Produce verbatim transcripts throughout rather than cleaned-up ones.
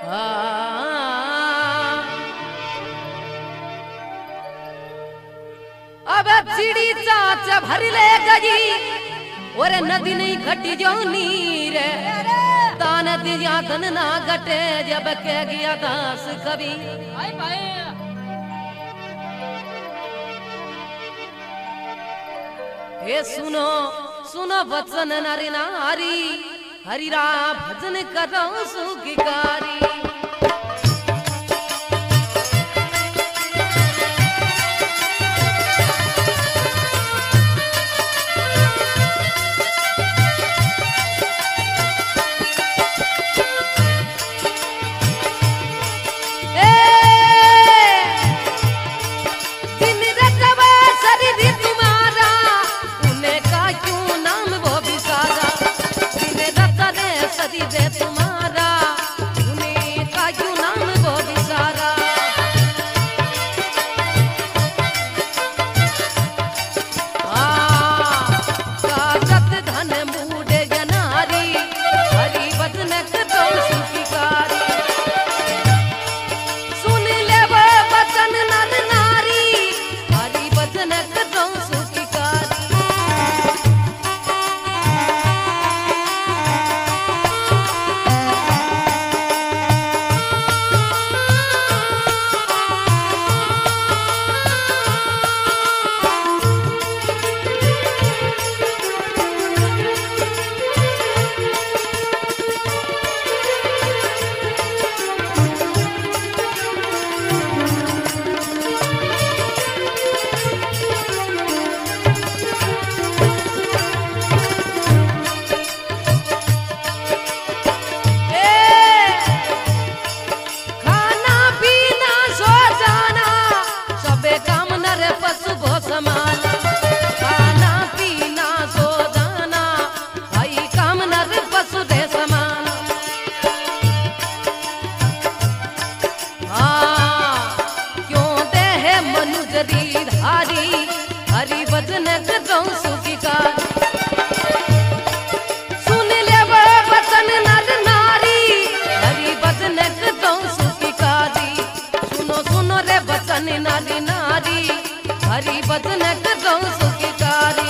अब चिड़ी चाच भरले गई और नदी नहीं घटी जो नीर तान दिया धन ना घटे जब कह गया दास कवि हे सुनो सुनो वचन नरी नारी हरिरा भजन करो सुखिकारी हरि भजन करो सुखिकार सुन ले वो वचन नर नारी हरि भजन करो सुखिकारी सुनो सुनो रे वचन नारी नारी हरि भजन करो सुखिकारी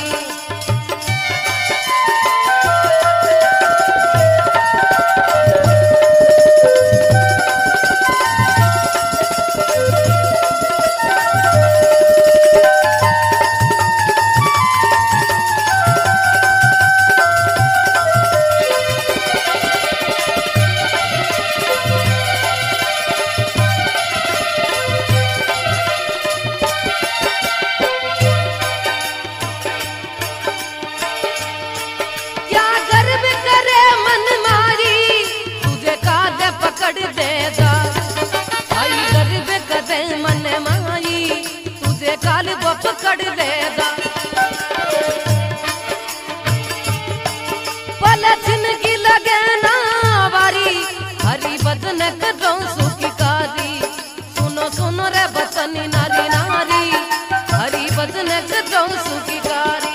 पकड़ लेगा पलछन की लगे ना वारी हरि बदन करो सुखिकारी सुनो सुनो रे बचन नारी नारी हरि बदन करो सुखिकारी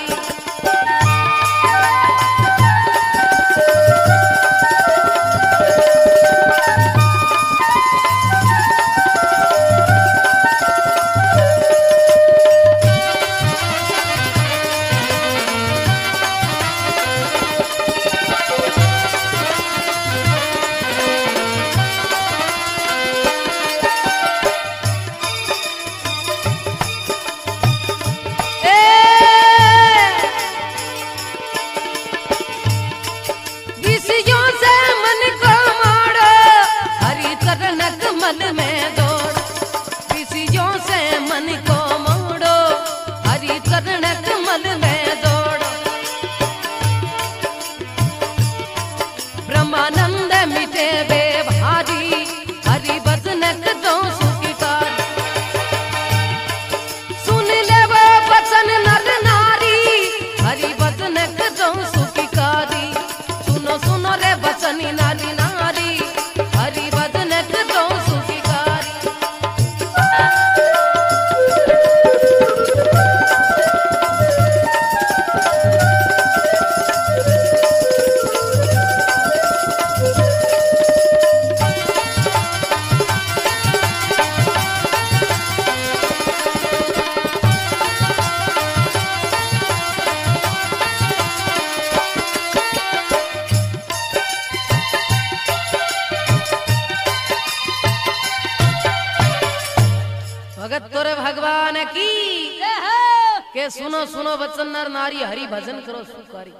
के सुनो सुनो वचन नर नारी हरि भजन करो सुकारी।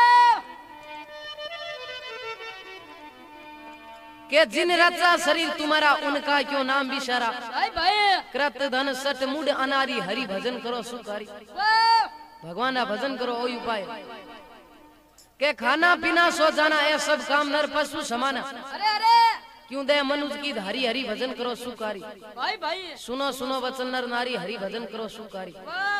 के जिन रचा शरीर तुम्हारा उनका क्यों नाम बिसारा। कृत धन सट मूड अनारी हरि भजन करो सुकारी। भगवान का भजन करो ओ उपाय। के खाना पीना सो जाना ये सब काम नर पशु समाना। अरे अरे क्यों दे मनुष्य की हरि हरि भजन करो सुकारी। भाई भाई सुनो सुनो वचन नर नारी हरि भजन करो सुकारी।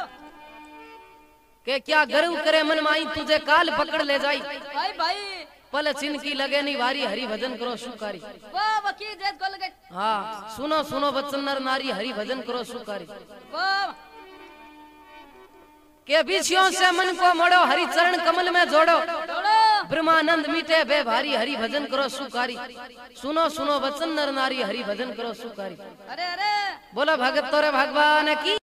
के क्या गर्व करे मन माई तुझे काल पकड़ ले जाई। भाई भाई पल चिन्ह की लगे नहीं वारी हरि भजन करो सुकारी। वाह वकील जेद को लगे। हाँ सुनो सुनो वचन नर नारी हरि भजन करो सुकारी। वाह के बिछियों से मन को मोड़ो हरि चरण कमल में जोड़ो। जोड़ो ब्रह्मानंद मीठे बे भारी हरि भजन करो सुकारी। सुनो सुनो वचन नर नारी हरि भजन करो सुकारी। अरे अरे बोलो भगत तोरे भगवान की।